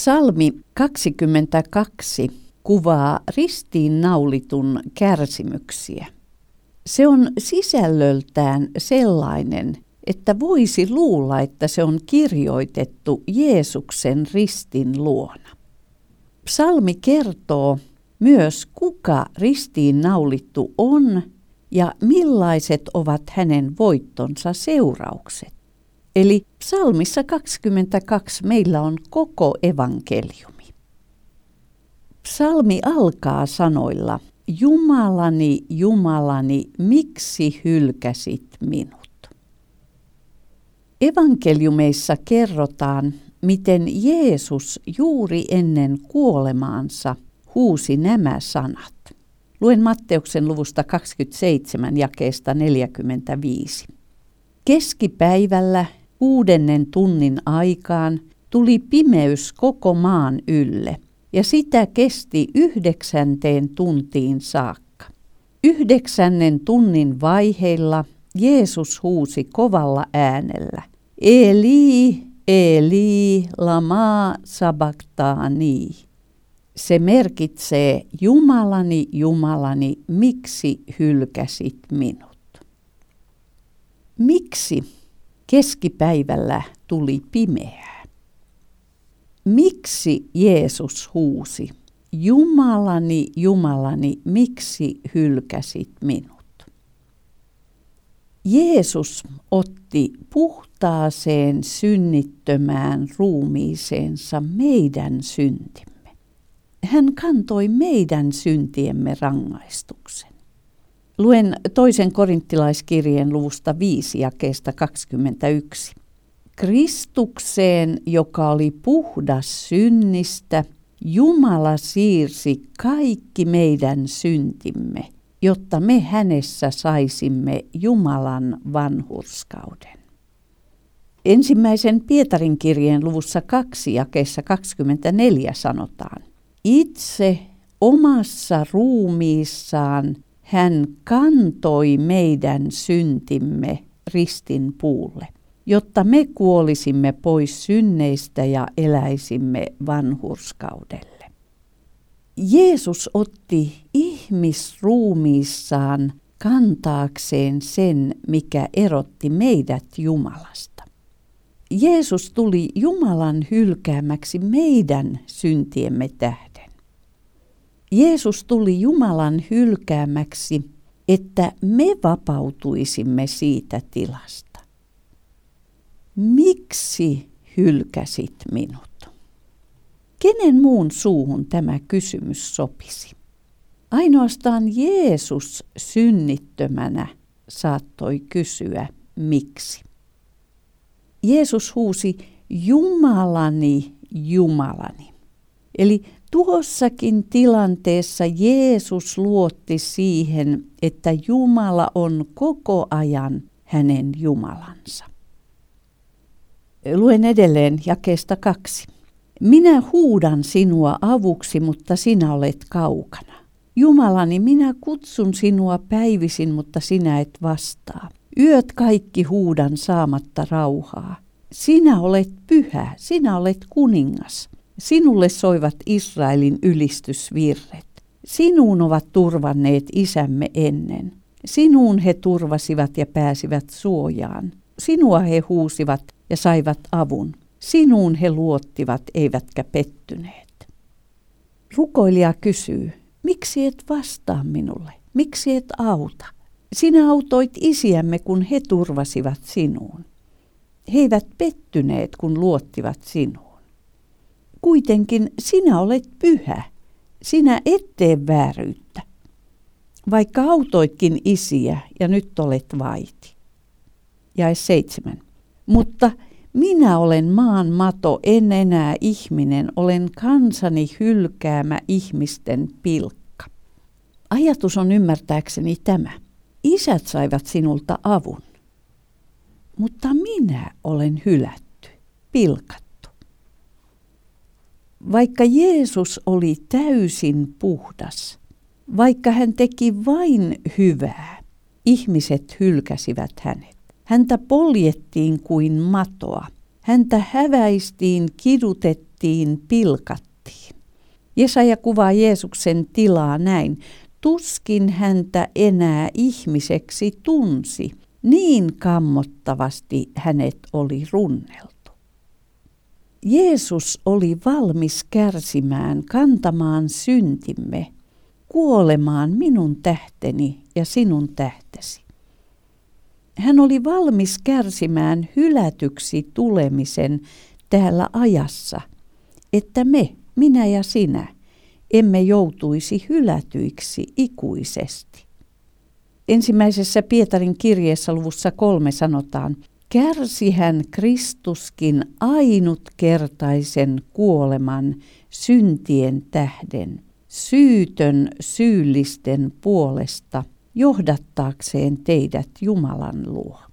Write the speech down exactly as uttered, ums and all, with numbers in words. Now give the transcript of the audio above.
Psalmi kaksikymmentäkaksi kuvaa ristiinnaulitun kärsimyksiä. Se on sisällöltään sellainen, että voisi luulla, että se on kirjoitettu Jeesuksen ristin luona. Psalmi kertoo myös, kuka ristiinnaulittu on ja millaiset ovat hänen voittonsa seuraukset. Eli psalmissa kaksikymmentäkaksi meillä on koko evankeliumi. Psalmi alkaa sanoilla: Jumalani, Jumalani, miksi hylkäsit minut? Evankeliumeissa kerrotaan, miten Jeesus juuri ennen kuolemaansa huusi nämä sanat. Luen Matteuksen luvusta kaksikymmentäseitsemän jakeesta neljäkymmentäviisi. Keskipäivällä kuudennen tunnin aikaan tuli pimeys koko maan ylle, ja sitä kesti yhdeksänteen tuntiin saakka. Yhdeksännen tunnin vaiheilla Jeesus huusi kovalla äänellä: Eli, Eli, lama sabachthani. Se merkitsee: Jumalani, Jumalani, miksi hylkäsit minut? Miksi keskipäivällä tuli pimeää? Miksi Jeesus huusi: Jumalani, Jumalani, miksi hylkäsit minut? Jeesus otti puhtaaseen synnittömään ruumiiseensa meidän syntimme. Hän kantoi meidän syntiemme rangaistuksen. Luen toisen korinttilaiskirjeen luvusta viisi jakeesta kaksikymmentäyksi. Kristukseen, joka oli puhdas synnistä, Jumala siirsi kaikki meidän syntimme, jotta me hänessä saisimme Jumalan vanhurskauden. Ensimmäisen Pietarin kirjeen luvussa kaksi jakeessa kaksikymmentäneljä sanotaan: Itse omassa ruumiissaan hän kantoi meidän syntimme ristin puulle, jotta me kuolisimme pois synneistä ja eläisimme vanhurskaudelle. Jeesus otti ihmisruumiissaan kantaakseen sen, mikä erotti meidät Jumalasta. Jeesus tuli Jumalan hylkäämäksi meidän syntiemme tähden. Jeesus tuli Jumalan hylkäämäksi, että me vapautuisimme siitä tilasta. Miksi hylkäsit minut? Kenen muun suuhun tämä kysymys sopisi? Ainoastaan Jeesus synnittömänä saattoi kysyä miksi. Jeesus huusi: Jumalani, Jumalani. Eli tuossakin tilanteessa Jeesus luotti siihen, että Jumala on koko ajan hänen Jumalansa. Luen edelleen jakeesta kaksi. Minä huudan sinua avuksi, mutta sinä olet kaukana. Jumalani, minä kutsun sinua päivisin, mutta sinä et vastaa. Yöt kaikki huudan saamatta rauhaa. Sinä olet pyhä, sinä olet kuningas. Sinulle soivat Israelin ylistysvirret. Sinuun ovat turvanneet isämme ennen. Sinuun he turvasivat ja pääsivät suojaan. Sinua he huusivat ja saivat avun. Sinuun he luottivat, eivätkä pettyneet. Rukoilija kysyy: miksi et vastaa minulle? Miksi et auta? Sinä autoit isiämme, kun he turvasivat sinuun. He eivät pettyneet, kun luottivat sinuun. Kuitenkin sinä olet pyhä. Sinä et tee vääryyttä. Vaikka autoitkin isiä ja nyt olet vaiti. Jae seitsemän. Mutta minä olen maan mato, en enää ihminen, olen kansani hylkäämä ihmisten pilkka. Ajatus on ymmärtääkseni tämä. Isät saivat sinulta avun, mutta minä olen hylätty, pilkattu. Vaikka Jeesus oli täysin puhdas, vaikka hän teki vain hyvää, ihmiset hylkäsivät hänet. Häntä poljettiin kuin matoa. Häntä häväistiin, kidutettiin, pilkattiin. Jesaja kuvaa Jeesuksen tilaa näin. Tuskin häntä enää ihmiseksi tunsi. Niin kammottavasti hänet oli runneltu. Jeesus oli valmis kärsimään, kantamaan syntimme, kuolemaan minun tähteni ja sinun tähtesi. Hän oli valmis kärsimään hylätyksi tulemisen täällä ajassa, että me, minä ja sinä, emme joutuisi hylätyiksi ikuisesti. Ensimmäisessä Pietarin kirjeessä luvussa kolme sanotaan, kärsi hän Kristuskin ainutkertaisen kuoleman syntien tähden, syytön syyllisten puolesta, johdattaakseen teidät Jumalan luo.